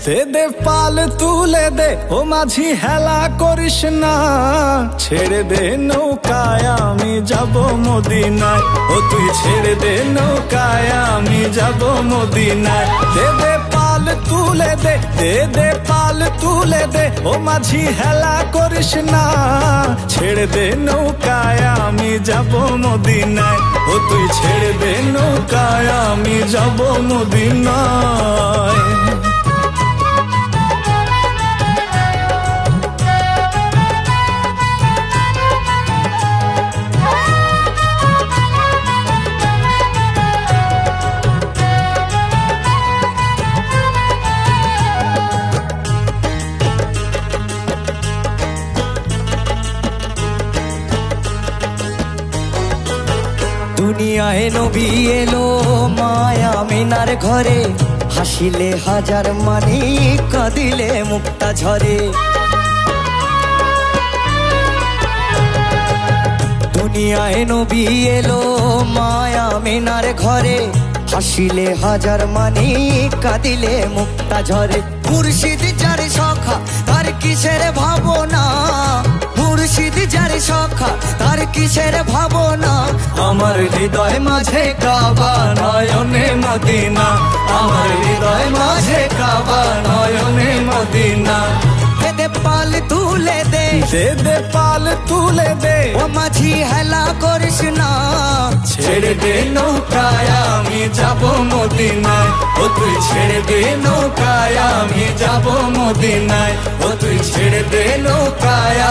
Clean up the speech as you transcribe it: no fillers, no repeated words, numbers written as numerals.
দে দে পাল তুলে দে ও মাঝি হেলা করিস না, ছেড়ে দে নৌকায় আমি যাব মদিনায়। ও তুই ছেড়ে দে নৌকায় আমি যাব মদিনায়। দে দে পাল তুলে দে, দে দে পাল তুলে দে ও মাঝি হেলা করিস না, ছেড়ে দে নৌকায় আমি যাব মদিনায়। ও তুই ছেড়ে দে নৌকায় আমি যাব মদিনায়। দুনিয়ায় নবী এলো মায়া মিনার ঘরে, হাসিলে হাজার মানি কাঁদিলে মুক্তা ঝরে। দুনিয়ায় নবী এলো মায়া মিনার ঘরে, হাসিলে হাজার মানি কাঁদিলে মুক্তা ঝরে। মুর্শিদ যার সখা তার কিসের ভাবনা, মুর্শিদ যার সখা তার কিসের ভাবনা। আমার হৃদয় মাঝে কাবা নয়নে মদিনা, আমার হৃদয় মাঝে কাবা নয়নে মদিনা। দে দে পাল তুলে দে, দে দে পাল তুলে দে ও মাঝি হেলা করিস না, ছেড়ে দে নৌকায় আমি যাব মদিনায়। ও তুই ছেড়ে দে নৌকায় আমি যাব মদিনায়। ও তুই ছেড়ে দে নৌকায়